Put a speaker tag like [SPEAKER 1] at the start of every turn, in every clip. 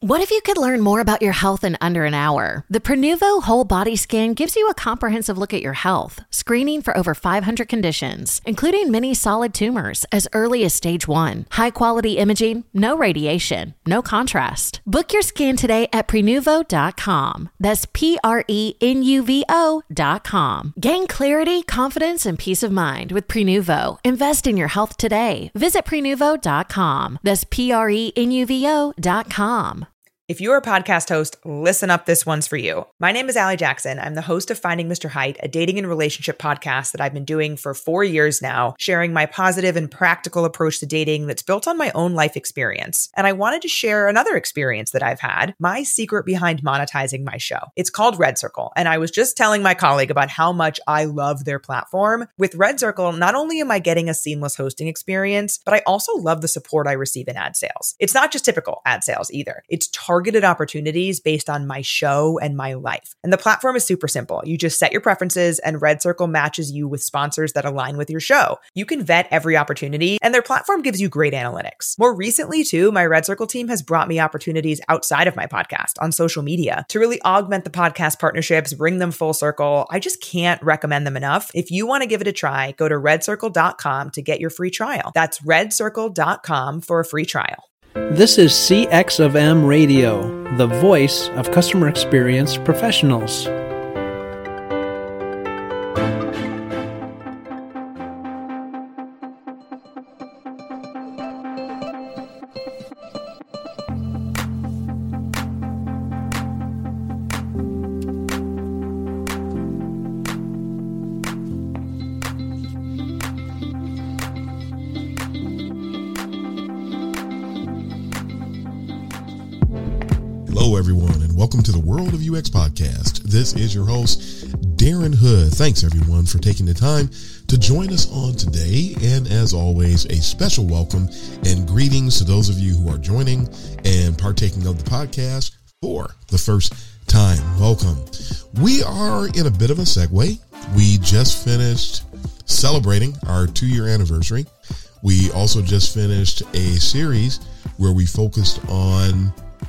[SPEAKER 1] What if you could learn more about your health in under an hour? The Prenuvo Whole Body Scan gives you a comprehensive look at your health, screening for over 500 conditions, including many solid tumors as early as stage 1. High-quality imaging, no radiation, no contrast. Book your scan today at Prenuvo.com. That's Prenuvo.com. Gain clarity, confidence, and peace of mind with Prenuvo. Invest in your health today. Visit Prenuvo.com. That's Prenuvo.com.
[SPEAKER 2] If you're a podcast host, listen up, this one's for you. My name is Allie Jackson. I'm the host of Finding Mr. Height, a dating and relationship podcast that I've been doing for 4 years now, sharing my positive and practical approach to dating that's built on my own life experience. And I wanted to share another experience that I've had, my secret behind monetizing my show. It's called Red Circle, and I was just telling my colleague about how much I love their platform. With Red Circle, not only am I getting a seamless hosting experience, but I also love the support I receive in ad sales. It's not just typical ad sales either. It's targeted opportunities based on my show and my life. And the platform is super simple. You just set your preferences and Red Circle matches you with sponsors that align with your show. You can vet every opportunity and their platform gives you great analytics. More recently too, my Red Circle team has brought me opportunities outside of my podcast on social media to really augment the podcast partnerships, bring them full circle. I just can't recommend them enough. If you want to give it a try, go to redcircle.com to get your free trial. That's redcircle.com for a free trial.
[SPEAKER 3] This is CX of M Radio, the voice of customer experience professionals.
[SPEAKER 4] Hello, everyone, and welcome to the World of UX podcast. This is your host, Darren Hood. Thanks, everyone, for taking the time to join us on today. And as always, a special welcome and greetings to those of you who are joining and partaking of the podcast for the first time. Welcome. We are in a bit of a segue. We just finished celebrating our 2-year anniversary. We also just finished a series where we focused on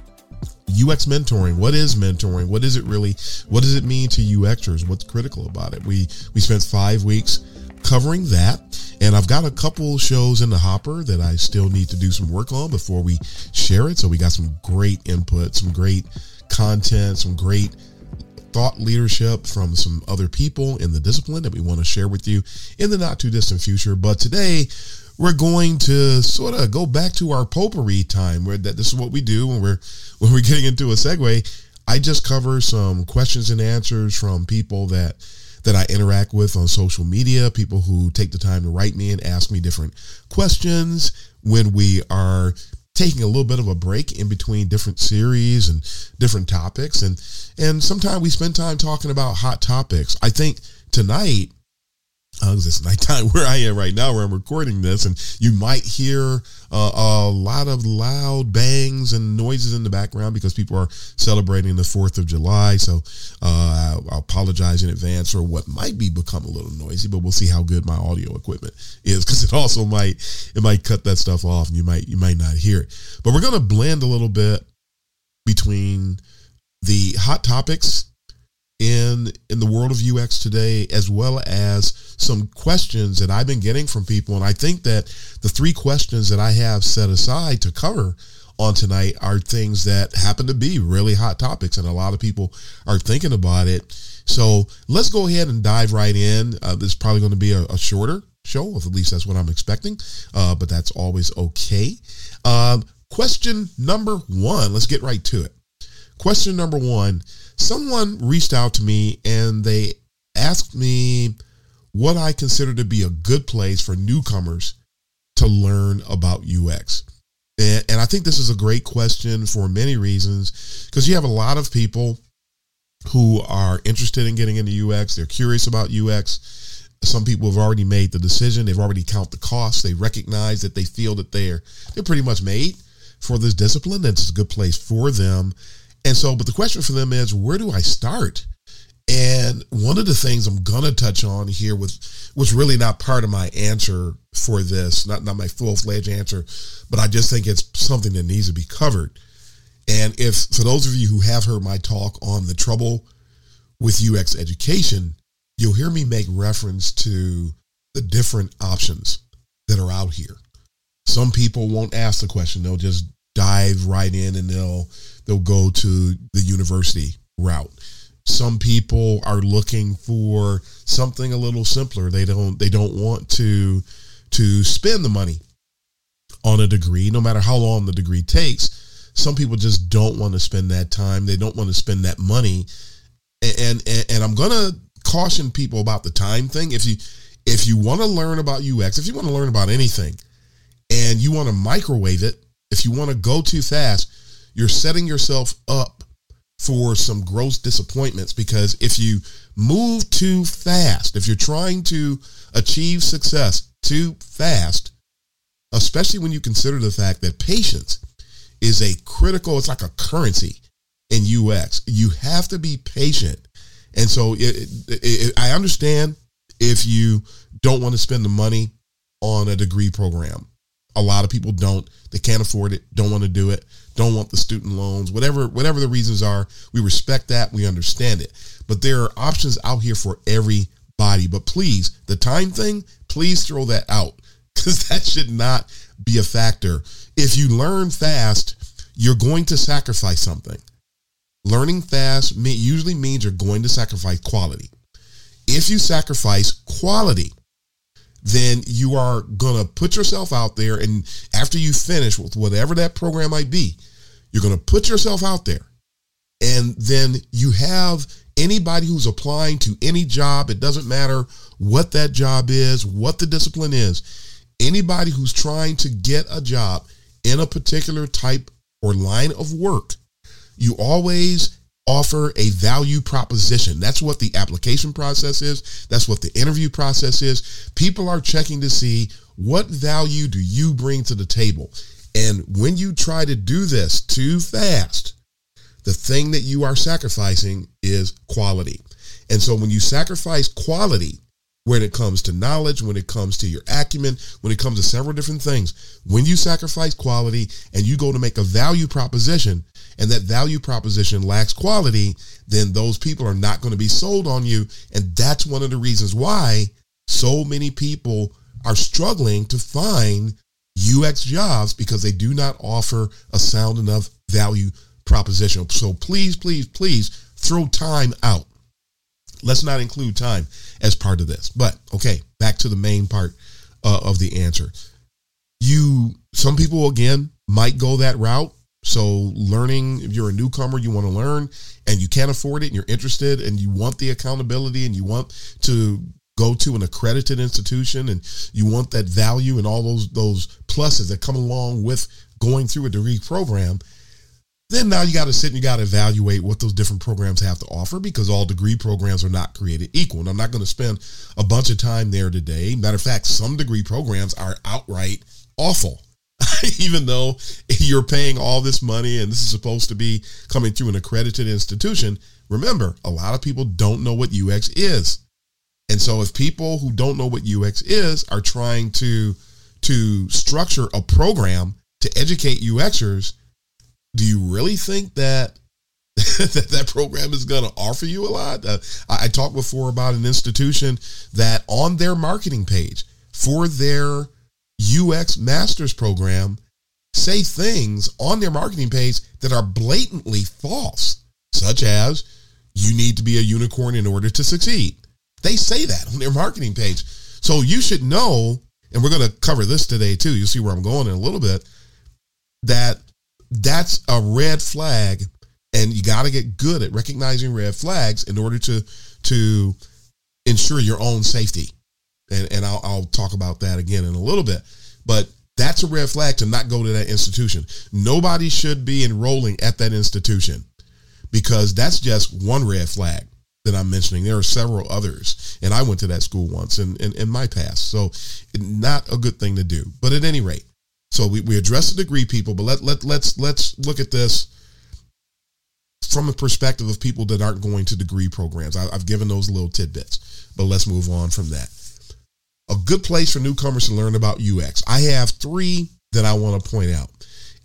[SPEAKER 4] UX mentoring. What is mentoring? What is it really? What does it mean to UXers? What's critical about it? We spent 5 weeks covering that, and I've got a couple shows in the hopper that I still need to do some work on before we share it. So we got some great input, some great content, some great thought leadership from some other people in the discipline that we want to share with you in the not too distant future. But today we're going to sort of go back to our potpourri time, where this is what we do when we're getting into a segue. I just cover some questions and answers from people that I interact with on social media, people who take the time to write me and ask me different questions when we are taking a little bit of a break in between different series and different topics. And sometimes we spend time talking about hot topics. I think tonight, it's nighttime where I am right now, where I'm recording this, and you might hear a lot of loud bangs and noises in the background because people are celebrating the 4th of July. So I'll apologize in advance for what might become a little noisy, but we'll see how good my audio equipment is, because it also might cut that stuff off and you might not hear it. But we're going to blend a little bit between the hot topics in the world of UX today, as well as some questions that I've been getting from people. And I think that the 3 questions that I have set aside to cover on tonight are things that happen to be really hot topics, and a lot of people are thinking about it. So let's go ahead and dive right in. This is probably going to be a shorter show, at least that's what I'm expecting, but that's always okay. Question number 1, let's get right to it. Question number 1, someone reached out to me and they asked me what I consider to be a good place for newcomers to learn about UX. And I think this is a great question for many reasons, because you have a lot of people who are interested in getting into UX. They're curious about UX. Some people have already made the decision. They've already counted the costs. They recognize that they feel that they're pretty much made for this discipline. That's a good place for them. And so, but the question for them is, where do I start? And one of the things I'm going to touch on here was really not part of my answer for this, not my full-fledged answer, but I just think it's something that needs to be covered, And if, for those of you who have heard my talk on the trouble with UX education, you'll hear me make reference to the different options that are out here. Some people won't ask the question. They'll just dive right in and they'll go to the university route. Some people are looking for something a little simpler. They don't want to spend the money on a degree, no matter how long the degree takes. Some people just don't want to spend that time. They don't want to spend that money. And I'm going to caution people about the time thing. If you want to learn about UX, if you want to learn about anything and you want to microwave it, if you want to go too fast, you're setting yourself up for some gross disappointments, because if you move too fast, if you're trying to achieve success too fast, especially when you consider the fact that patience is a critical, it's like a currency in UX. You have to be patient. And so I understand if you don't want to spend the money on a degree program. A lot of people don't. They can't afford it, don't want to do it, don't want the student loans, whatever the reasons are. We respect that. We understand it. But there are options out here for everybody. But please, the time thing, please throw that out, because that should not be a factor. If you learn fast, you're going to sacrifice something. Learning fast usually means you're going to sacrifice quality. If you sacrifice quality, then you are going to put yourself out there, and after you finish with whatever that program might be, you're going to put yourself out there, and then you have anybody who's applying to any job. It doesn't matter what that job is, what the discipline is. Anybody who's trying to get a job in a particular type or line of work, you always offer a value proposition. That's what the application process is. That's what the interview process is. People are checking to see, what value do you bring to the table? And when you try to do this too fast, the thing that you are sacrificing is quality. And so when you sacrifice quality, when it comes to knowledge, when it comes to your acumen, when it comes to several different things, when you sacrifice quality and you go to make a value proposition, and that value proposition lacks quality, then those people are not going to be sold on you. And that's one of the reasons why so many people are struggling to find UX jobs, because they do not offer a sound enough value proposition. So please, please, please throw time out. Let's not include time as part of this. But okay, back to the main part of the answer. Some people, again, might go that route. So learning, if you're a newcomer, you want to learn and you can't afford it and you're interested and you want the accountability and you want to go to an accredited institution and you want that value and all those pluses that come along with going through a degree program, then now you got to sit and you got to evaluate what those different programs have to offer, because all degree programs are not created equal. And I'm not going to spend a bunch of time there today. Matter of fact, some degree programs are outright awful. Even though you're paying all this money and this is supposed to be coming through an accredited institution, remember, a lot of people don't know what UX is. And so if people who don't know what UX is are trying to structure a program to educate UXers, do you really think that that program is going to offer you a lot? I talked before about an institution that on their marketing page for their UX master's program say things on their marketing page that are blatantly false, such as you need to be a unicorn in order to succeed. They say that on their marketing page. So you should know, and we're going to cover this today too, you'll see where I'm going in a little bit, that's a red flag, and you got to get good at recognizing red flags in order to ensure your own safety. And I'll talk about that again in a little bit. But that's a red flag to not go to that institution. Nobody should be enrolling at that institution, because that's just one red flag that I'm mentioning. There are several others, and I went to that school once in my past. So not a good thing to do. But at any rate, so we address the degree people, but let's look at this from a perspective of people that aren't going to degree programs. I've given those little tidbits, but let's move on from that. A good place for newcomers to learn about UX. I have 3 that I want to point out.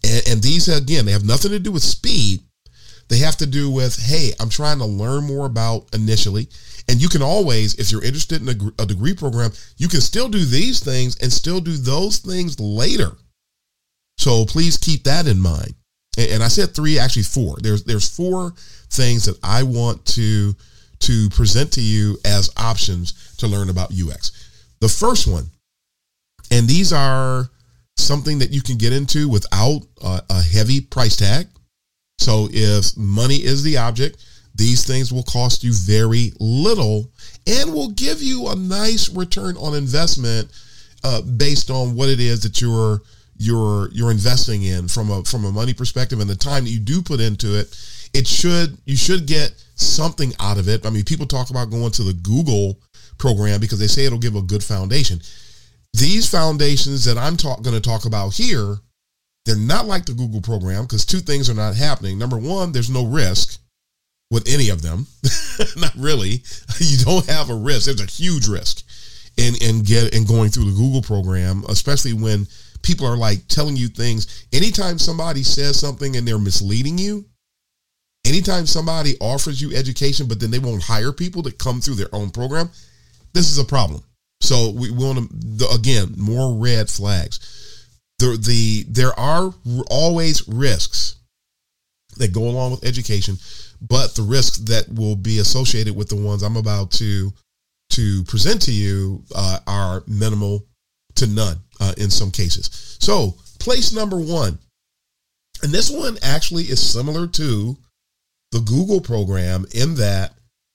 [SPEAKER 4] And these, again, they have nothing to do with speed. They have to do with, hey, I'm trying to learn more about initially. And you can always, if you're interested in a degree program, you can still do these things and still do those things later. So please keep that in mind. And I said 3, actually 4. There's 4 things that I want to present to you as options to learn about UX. The first one, and these are something that you can get into without a heavy price tag. So if money is the object, these things will cost you very little and will give you a nice return on investment based on what it is that you're investing in from a money perspective, and the time that you do put into it. You should get something out of it. I mean, people talk about going to the Google program because they say it'll give a good foundation. These foundations that I'm going to talk about here, they're not like the Google program because 2 things are not happening. Number one, there's no risk with any of them. Not really. You don't have a risk. There's a huge risk in going through the Google program, especially when people are like telling you things. Anytime somebody says something and they're misleading you, anytime somebody offers you education, but then they won't hire people that come through their own program, this is a problem. So we want to, again, more red flags. There are always risks that go along with education, but the risks that will be associated with the ones I'm about to present to you are minimal to none in some cases. So place number 1, and this one actually is similar to the Google program in that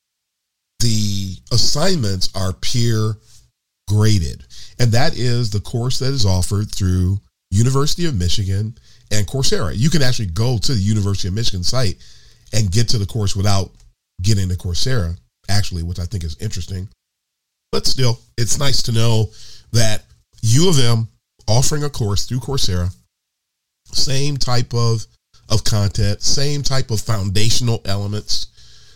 [SPEAKER 4] the assignments are peer graded, and that is the course that is offered through University of Michigan and Coursera. You can actually go to the University of Michigan site and get to the course without getting to Coursera, actually, which I think is interesting. But still, it's nice to know that U of M offering a course through Coursera, same type of content, same type of foundational elements,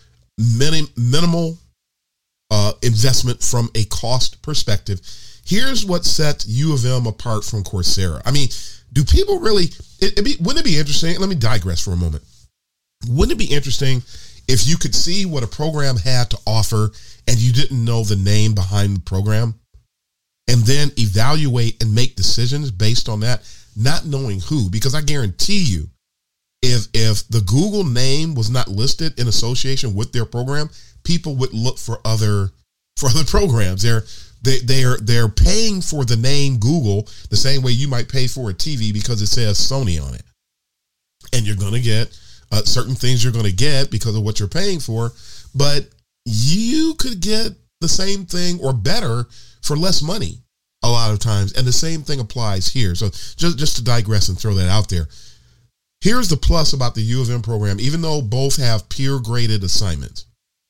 [SPEAKER 4] minimal investment from a cost perspective. Here's what sets U of M apart from Coursera. I mean, do people really, wouldn't it be interesting? Let me digress for a moment. Wouldn't it be interesting if you could see what a program had to offer and you didn't know the name behind the program, and then evaluate and make decisions based on that, not knowing who? Because I guarantee you, if the Google name was not listed in association with their program, people would look for other programs. They're paying for the name Google the same way you might pay for a TV because it says Sony on it, and you're going to get certain things you're going to get because of what you're paying for, but you could get the same thing or better for less money a lot of times, and the same thing applies here. So just to digress and throw that out there, here's the plus about the U of M program. Even though both have peer graded assignments,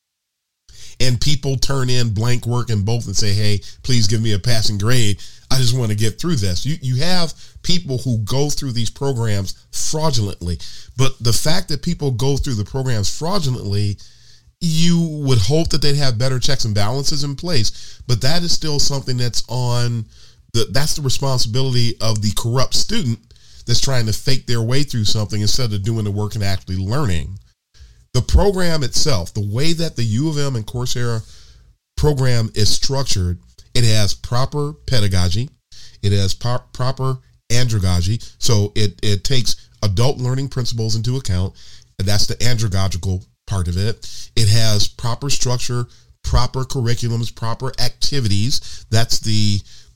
[SPEAKER 4] and people turn in blank work in both and say, hey, please give me a passing grade, I just want to get through this. You have people who go through these programs fraudulently. But the fact that people go through the programs fraudulently, you would hope that they'd have better checks and balances in place. But that is still something that's that's the responsibility of the corrupt student that's trying to fake their way through something instead of doing the work and actually learning. The program itself, the way that the U of M and Coursera program is structured, it has proper pedagogy. It has proper andragogy. So it takes adult learning principles into account, and that's the andragogical part of it. It has proper structure, proper curriculums, proper activities. That's the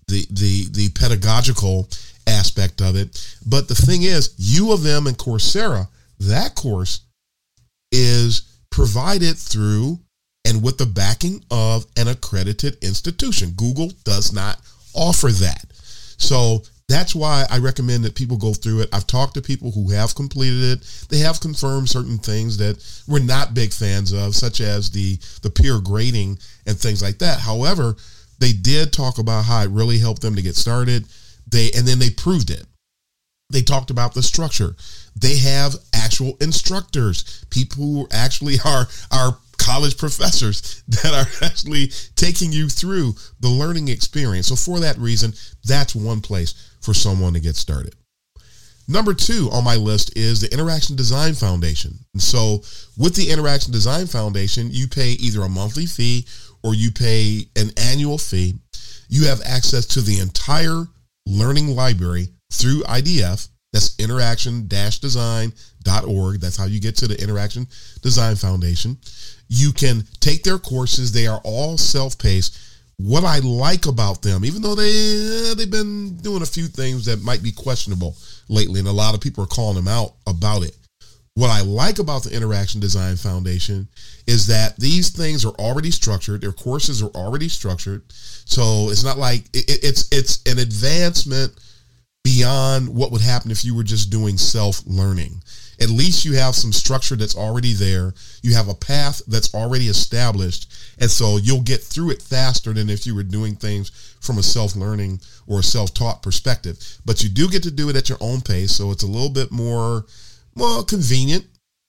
[SPEAKER 4] pedagogical aspect of it. But the thing is, U of M and Coursera, that course is provided through and with the backing of an accredited institution. Google does not offer that. So that's why I recommend that people go through it. I've talked to people who have completed it. They have confirmed certain things that we're not big fans of, such as the peer grading and things like that. However, they did talk about how it really helped them to get started. And then they proved it. They talked about the structure. They have actual instructors, people who actually are college professors that are actually taking you through the learning experience. So for that reason, that's one place for someone to get started. Number 2 on my list is the Interaction Design Foundation. And so with the Interaction Design Foundation, you pay either a monthly fee or you pay an annual fee. You have access to the entire learning library through IDF. That's interaction-design.org. That's how you get to the Interaction Design Foundation. You can take their courses. They are all self-paced. What I like about them, even though they've been doing a few things that might be questionable lately, and a lot of people are calling them out about it. What I like about the Interaction Design Foundation is that these things are already structured. Their courses are already structured. So it's not like it's an advancement beyond what would happen if you were just doing self-learning. At least you have some structure that's already there. You have a path that's already established. And so you'll get through it faster than if you were doing things from a self-learning or a self-taught perspective. But you do get to do it at your own pace. So it's a little bit more convenient.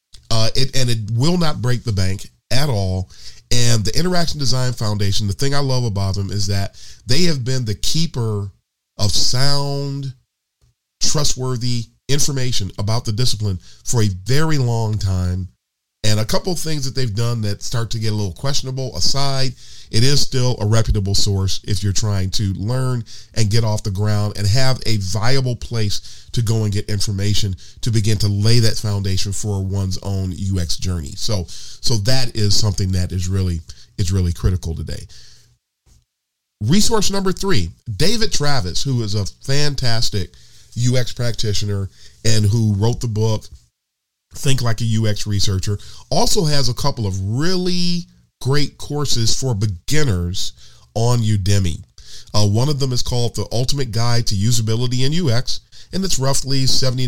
[SPEAKER 4] It will not break the bank at all. And the Interaction Design Foundation, the thing I love about them is that they have been the keeper of sound, trustworthy information about the discipline for a very long time. And a couple of things that they've done that start to get a little questionable aside, it is still a reputable source if you're trying to learn and get off the ground and have a viable place to go and get information to begin to lay that foundation for one's own UX journey. So that is something that is really critical today. Resource number 3, David Travis, who is a fantastic UX practitioner and who wrote the book Think Like a UX Researcher, also has a couple of really great courses for beginners on Udemy. One of them is called The Ultimate Guide to Usability in UX, and it's roughly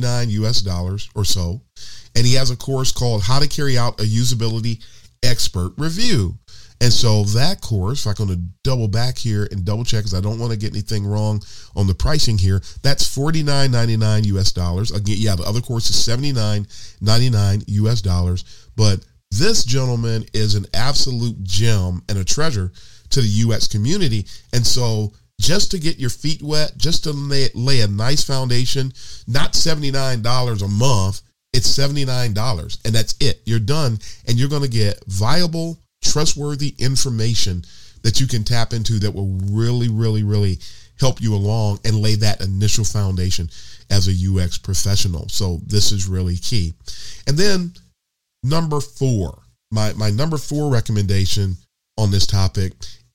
[SPEAKER 4] $79 or so. And he has a course called How to Carry Out a Usability Expert Review. And so that course, if I'm going to double back here and double check because I don't want to get anything wrong on the pricing here, that's $49.99 Again, yeah, the other course is $79.99 But this gentleman is an absolute gem and a treasure to the UX community. And so just to get your feet wet, just to lay a nice foundation, not $79 a month, it's $79 and that's it. You're done, and you're going to get viable, trustworthy information that you can tap into that will really, really, really help you along and lay that initial foundation as a UX professional. So this is really key. And then number 4, my number 4 recommendation on this topic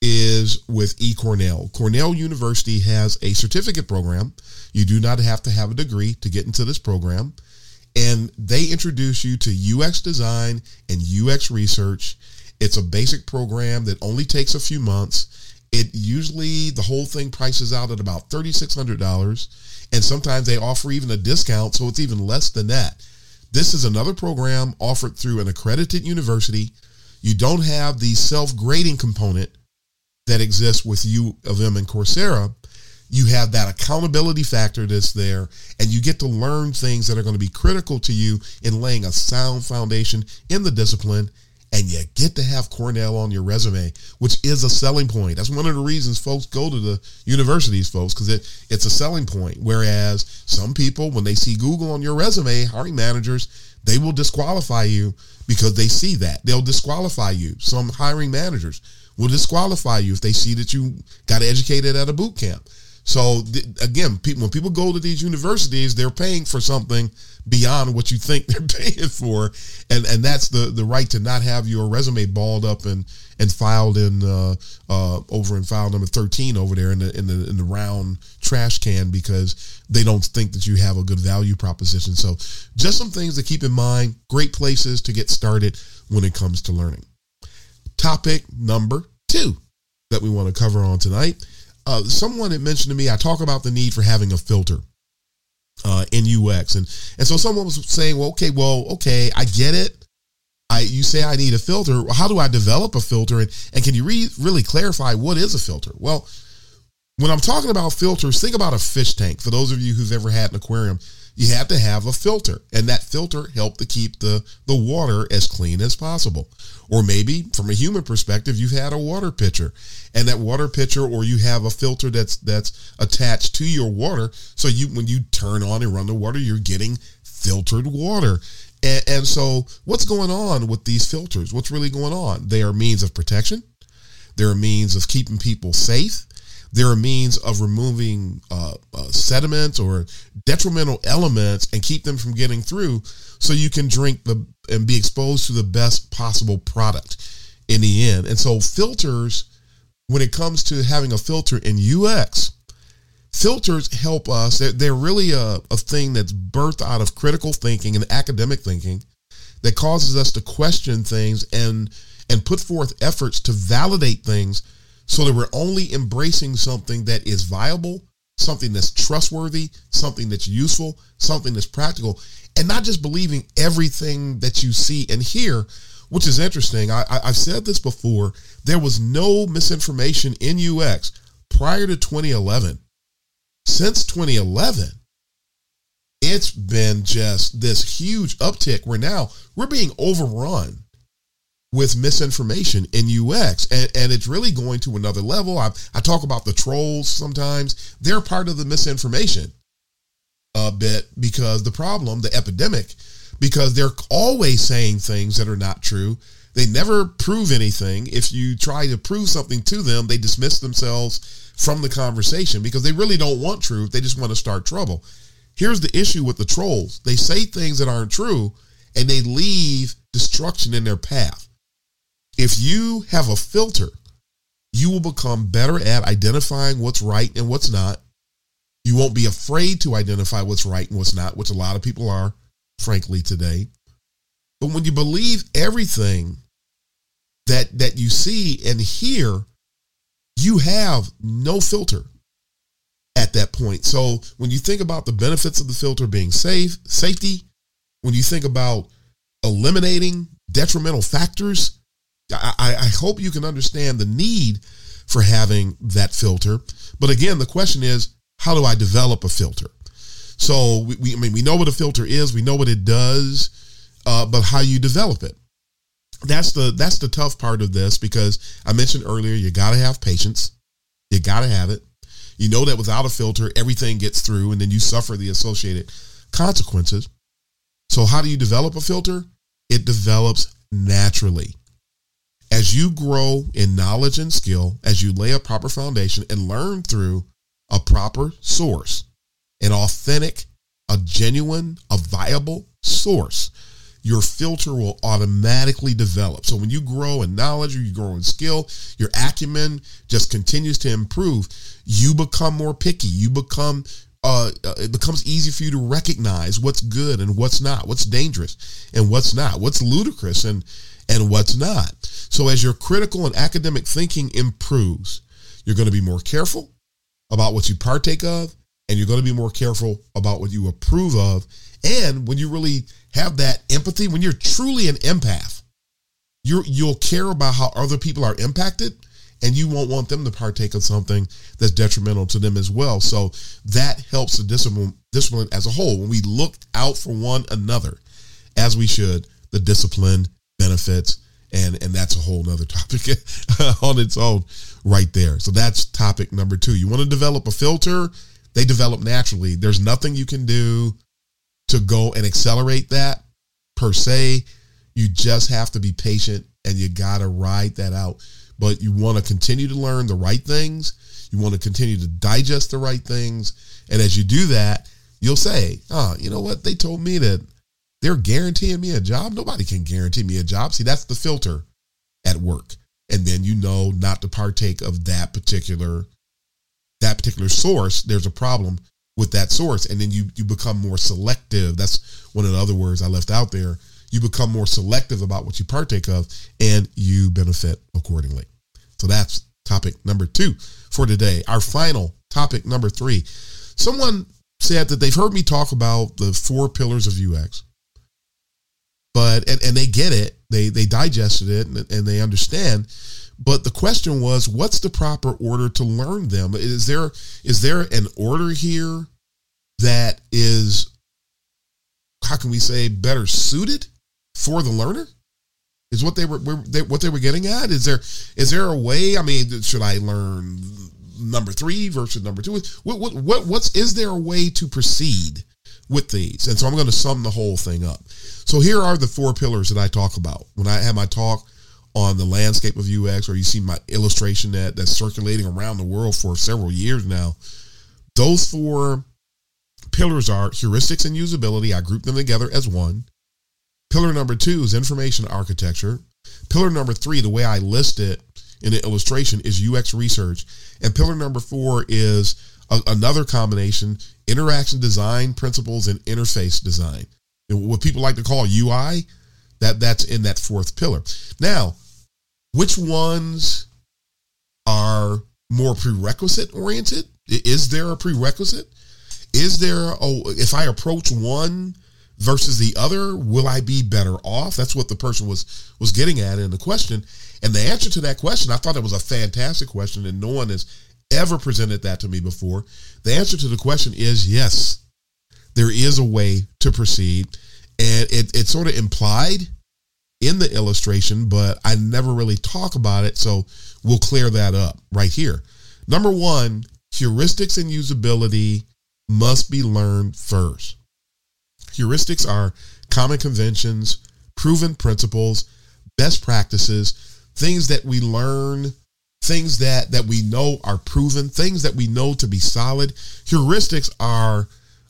[SPEAKER 4] is with eCornell. Cornell University has a certificate program. You do not have to have a degree to get into this program. And they introduce you to UX design and UX research. It's a basic program that only takes a few months. It usually, the whole thing prices out at about $3,600. And sometimes they offer even a discount, so it's even less than that. This is another program offered through an accredited university. You don't have the self-grading component that exists with U of M and Coursera. You have that accountability factor that's there, and you get to learn things that are going to be critical to you in laying a sound foundation in the discipline. And you get to have Cornell on your resume, which is a selling point. That's one of the reasons folks go to the universities, folks, because it's a selling point. Whereas some people, when they see Google on your resume, hiring managers, they will disqualify you because they see that. They'll disqualify you. Some hiring managers will disqualify you if they see that you got educated at a boot camp. So again, when people go to these universities, they're paying for something beyond what you think they're paying for, and that's the right to not have your resume balled up and filed in over in file number 13 over there in the round trash can because they don't think that you have a good value proposition. So just some things to keep in mind. Great places to get started when it comes to learning. Topic number 2 that we want to cover on tonight. Someone had mentioned to me, I talk about the need for having a filter in UX. And so someone was saying, well, okay, I get it. You say I need a filter. How do I develop a filter? And can you really clarify what is a filter? Well, when I'm talking about filters, think about a fish tank. For those of you who've ever had an aquarium, you have to have a filter. And that filter help to keep the water as clean as possible. Or maybe from a human perspective, you've had a water pitcher, and that water pitcher, or you have a filter that's attached to your water. So when you turn on and run the water, you're getting filtered water. And so what's going on with these filters? What's really going on? They are means of protection. They're a means of keeping people safe. They're a means of removing sediments or detrimental elements and keep them from getting through, so you can drink and be exposed to the best possible product in the end. And so filters, when it comes to having a filter in UX, filters help us. They're really a thing that's birthed out of critical thinking and academic thinking that causes us to question things and put forth efforts to validate things, so that we're only embracing something that is viable, something that's trustworthy, something that's useful, something that's practical, and not just believing everything that you see and hear, which is interesting. I've said this before. There was no misinformation in UX prior to 2011. Since 2011, it's been just this huge uptick where now we're being overrun with misinformation in UX, and it's really going to another level. I talk about the trolls sometimes. They're part of the misinformation a bit, because the epidemic, because they're always saying things that are not true. They never prove anything. If you try to prove something to them, they dismiss themselves from the conversation because they really don't want truth. They just want to start trouble. Here's the issue with the trolls. They say things that aren't true, and they leave destruction in their path. If you have a filter, you will become better at identifying what's right and what's not. You won't be afraid to identify what's right and what's not, which a lot of people are, frankly, today. But when you believe everything that you see and hear, you have no filter at that point. So when you think about the benefits of the filter being safety, when you think about eliminating detrimental factors, I hope you can understand the need for having that filter. But again, the question is, how do I develop a filter? So we know what a filter is, we know what it does, but how you develop it. That's the tough part of this, because I mentioned earlier, you got to have patience. You got to have it. You know that without a filter, everything gets through, and then you suffer the associated consequences. So how do you develop a filter? It develops naturally. As you grow in knowledge and skill, as you lay a proper foundation and learn through a proper source, an authentic, a genuine, a viable source, your filter will automatically develop. So when you grow in knowledge or you grow in skill, your acumen just continues to improve. You become more picky. You become it becomes easy for you to recognize what's good and what's not, what's dangerous and what's not, what's ludicrous and what's not. So as your critical and academic thinking improves, you're going to be more careful about what you partake of, and you're going to be more careful about what you approve of. And when you really have that empathy, when you're truly an empath, you'll care about how other people are impacted, and you won't want them to partake of something that's detrimental to them as well. So that helps the discipline as a whole. When we look out for one another, as we should, the discipline benefits, and that's a whole nother topic on its own right there. So that's topic number 2. You want to develop a filter, they develop naturally. There's nothing you can do to go and accelerate that per se. You just have to be patient, and you got to ride that out. But you want to continue to learn the right things. You want to continue to digest the right things. And as you do that, you'll say, you know what? They told me that they're guaranteeing me a job. Nobody can guarantee me a job. See, that's the filter at work. And then you know not to partake of that particular source. There's a problem with that source. And then you become more selective. That's one of the other words I left out there. You become more selective about what you partake of, and you benefit accordingly. So that's topic number 2 for today. Our final topic, number 3. Someone said that they've heard me talk about the 4 pillars of UX, but they get it. They digested it and they understand. But the question was, what's the proper order to learn them? Is there an order here that is how can we say, better suited for the learner? Is what they were getting at? Is there a way? I mean, should I learn number 3 versus number 2? Is there a way to proceed with these? And so I'm going to sum the whole thing up. So here are the 4 pillars that I talk about when I have my talk on the landscape of UX, or you see my illustration that's circulating around the world for several years now. Those 4 pillars are heuristics and usability. I group them together as one. Pillar number 2 is information architecture. Pillar number 3, the way I list it in the illustration, is UX research. And pillar number 4 is another combination, interaction design principles and interface design. And what people like to call UI, that's in that 4th pillar. Now, which ones are more prerequisite oriented? Is there a prerequisite? Is there, if I approach one versus the other, will I be better off? That's what the person was getting at in the question. And the answer to that question, I thought it was a fantastic question, and no one has ever presented that to me before. The answer to the question is yes, there is a way to proceed. And it's sort of implied in the illustration, but I never really talk about it, so we'll clear that up right here. Number 1, heuristics and usability must be learned first. Heuristics are common conventions, proven principles, best practices, things that we learn, things that we know are proven, things that we know to be solid. Heuristics are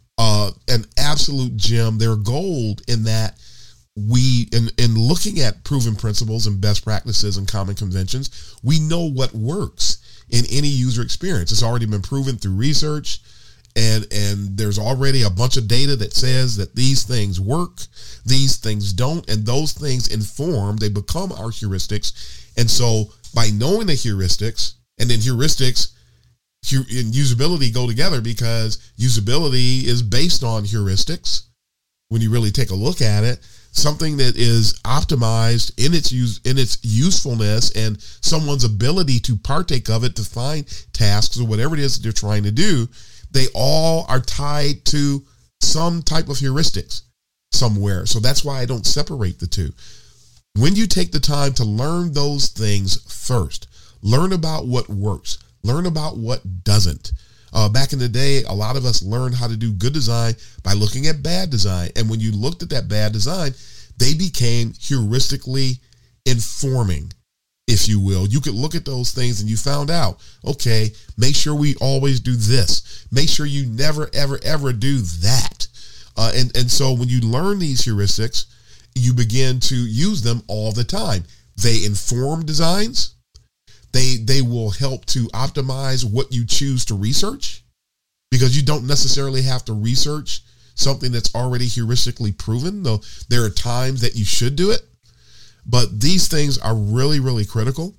[SPEAKER 4] an absolute gem. They're gold in that we, in looking at proven principles and best practices and common conventions, we know what works in any user experience. It's already been proven through research. And there's already a bunch of data that says that these things work, these things don't, and those things they become our heuristics. And so by knowing the heuristics, and then heuristics and usability go together because usability is based on heuristics. When you really take a look at it, something that is optimized in its usefulness and someone's ability to partake of it to find tasks or whatever it is that they're trying to do, they all are tied to some type of heuristics somewhere. So that's why I don't separate the two. When you take the time to learn those things first, learn about what works, learn about what doesn't. Back in the day, a lot of us learned how to do good design by looking at bad design. And when you looked at that bad design, they became heuristically informing, if you will. You could look at those things and you found out, okay, make sure we always do this. Make sure you never, ever, ever do that. And so when you learn these heuristics, you begin to use them all the time. They inform designs. They will help to optimize what you choose to research, because you don't necessarily have to research something that's already heuristically proven, though there are times that you should do it. But these things are really, really critical.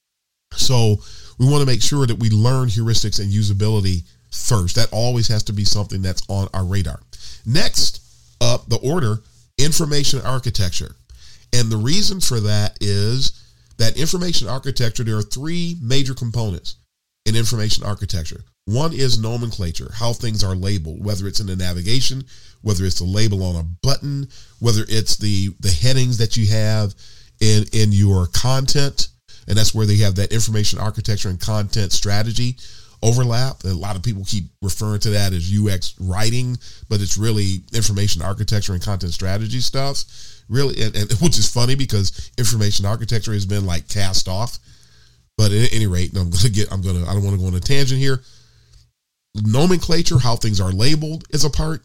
[SPEAKER 4] So we want to make sure that we learn heuristics and usability first. That always has to be something that's on our radar. Next up, the order, information architecture. And the reason for that is that information architecture, there are 3 major components in information architecture. One is nomenclature, how things are labeled, whether it's in the navigation, whether it's the label on a button, whether it's the headings that you have in your content. And that's where they have that information architecture and content strategy overlap. And a lot of people keep referring to that as UX writing, but it's really information architecture and content strategy stuff. Really, and which is funny because information architecture has been like cast off. But at any rate, I don't want to go on a tangent here. Nomenclature, how things are labeled, is a part.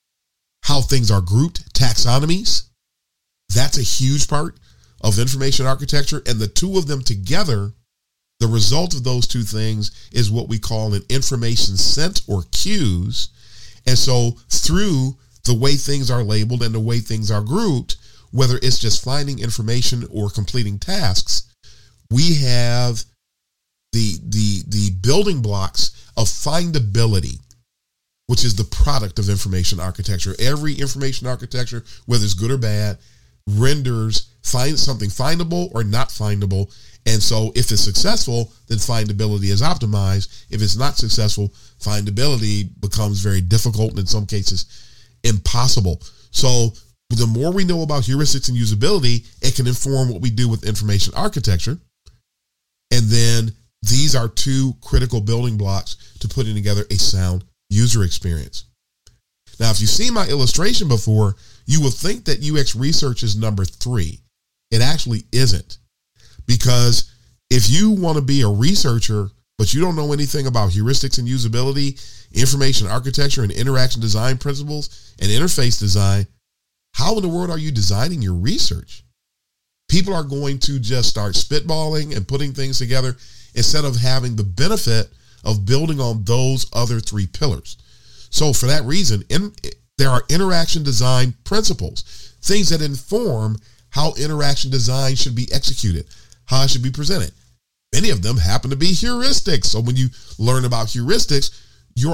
[SPEAKER 4] How things are grouped, taxonomies, that's a huge part of information architecture. And the two of them together, the result of those two things is what we call an information scent or cues. And so through the way things are labeled and the way things are grouped, whether it's just finding information or completing tasks, we have the building blocks of findability, which is the product of information architecture. Every information architecture, whether it's good or bad, renders something findable or not findable. And so if it's successful, then findability is optimized. If it's not successful, findability becomes very difficult and in some cases impossible. So the more we know about heuristics and usability, it can inform what we do with information architecture. And then these are two critical building blocks to putting together a sound user experience. Now, if you've seen my illustration before, you will think that UX research is number 3. It actually isn't. Because if you want to be a researcher, but you don't know anything about heuristics and usability, information architecture and interaction design principles and interface design, how in the world are you designing your research? People are going to just start spitballing and putting things together instead of having the benefit of building on those other 3 pillars. So for that reason, there are interaction design principles, things that inform how interaction design should be executed, how it should be presented. Many of them happen to be heuristics. So when you learn about heuristics, you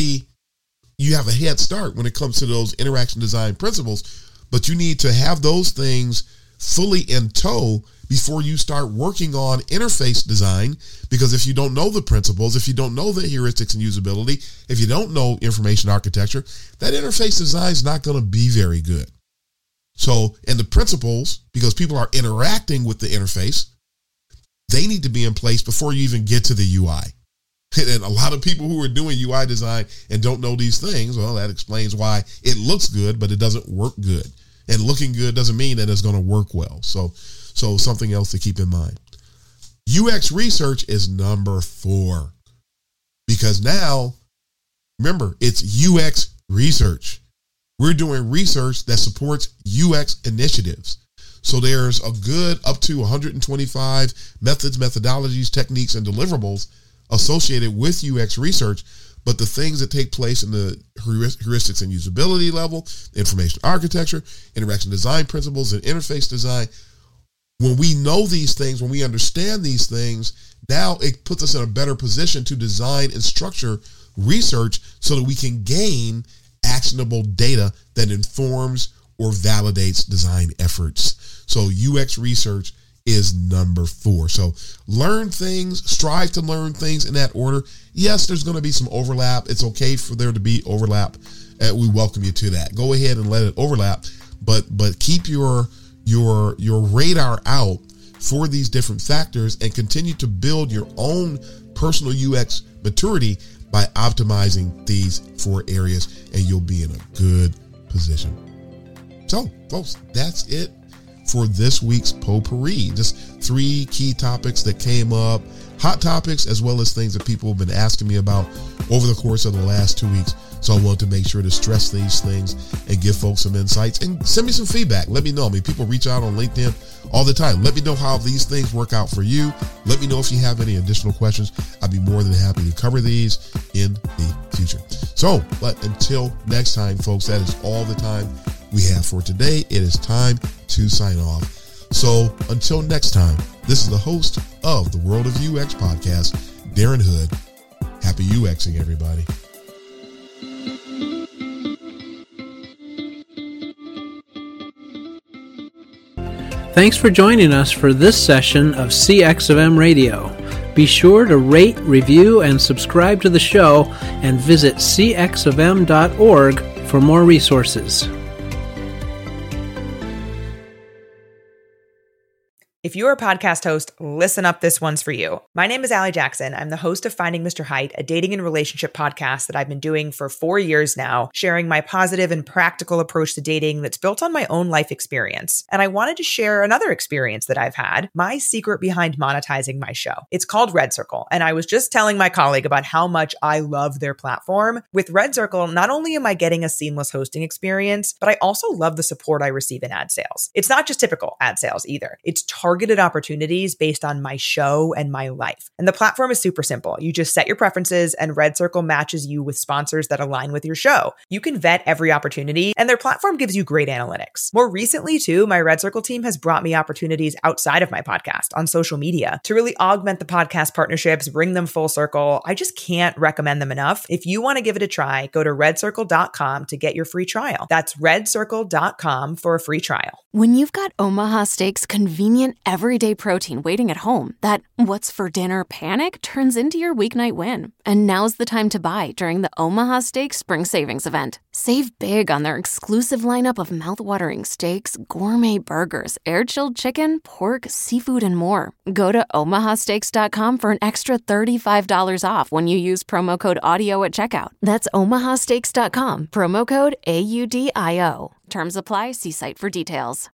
[SPEAKER 4] have a head start when it comes to those interaction design principles, but you need to have those things fully in tow before you start working on interface design. Because if you don't know the principles, if you don't know the heuristics and usability, if you don't know information architecture, that interface design is not going to be very good. So, and the principles, because people are interacting with the interface, they need to be in place before you even get to the UI. And a lot of people who are doing UI design and don't know these things, well, that explains why it looks good, but it doesn't work good. And looking good doesn't mean that it's going to work well. So something else to keep in mind. UX research is number 4. Because now, remember, it's UX research. We're doing research that supports UX initiatives. So there's a good up to 125 methods, methodologies, techniques, and deliverables associated with UX research. But the things that take place in the heuristics and usability level, information architecture, interaction design principles, and interface design, when we know these things, when we understand these things, now it puts us in a better position to design and structure research so that we can gain actionable data that informs or validates design efforts. So UX research is number 4. So learn things, strive to learn things in that order. Yes, there's going to be some overlap. It's okay for there to be overlap. We welcome you to that. Go ahead and let it overlap, but keep your radar out for these different factors and continue to build your own personal UX maturity by optimizing these 4 areas, and you'll be in a good position. So, folks, that's it for this week's potpourri. Just 3 key topics that came up, hot topics, as well as things that people have been asking me about over the course of the last 2 weeks. So I want to make sure to stress these things and give folks some insights and send me some feedback. Let me know. I mean, people reach out on LinkedIn all the time. Let me know how these things work out for you. Let me know if you have any additional questions. I'd be more than happy to cover these in the future. So, but until next time, folks, that is all the time we have for today. It is time to sign off. So until next time, this is the host of the World of UX podcast, Darren Hood. Happy UXing, everybody.
[SPEAKER 3] Thanks for joining us for this session of CX of M Radio. Be sure to rate, review, and subscribe to the show, and visit cxofm.org for more resources.
[SPEAKER 2] If you're a podcast host, listen up, this one's for you. My name is Allie Jackson. I'm the host of Finding Mr. Height, a dating and relationship podcast that I've been doing for 4 years now, sharing my positive and practical approach to dating that's built on my own life experience. And I wanted to share another experience that I've had, my secret behind monetizing my show. It's called Red Circle, and I was just telling my colleague about how much I love their platform. With Red Circle, not only am I getting a seamless hosting experience, but I also love the support I receive in ad sales. It's not just typical ad sales either. It's targeted opportunities based on my show and my life. And the platform is super simple. You just set your preferences and Red Circle matches you with sponsors that align with your show. You can vet every opportunity and their platform gives you great analytics. More recently too, my Red Circle team has brought me opportunities outside of my podcast on social media to really augment the podcast partnerships, bring them full circle. I just can't recommend them enough. If you want to give it a try, go to redcircle.com to get your free trial. That's redcircle.com for a free trial.
[SPEAKER 5] When you've got Omaha Steaks convenient everyday protein waiting at home, that what's for dinner panic turns into your weeknight win. And now's the time to buy during the Omaha Steaks Spring Savings Event. Save big on their exclusive lineup of mouthwatering steaks, gourmet burgers, air-chilled chicken, pork, seafood, and more. Go to omahasteaks.com for an extra $35 off when you use promo code AUDIO at checkout. That's omahasteaks.com, promo code AUDIO. Terms apply. See site for details.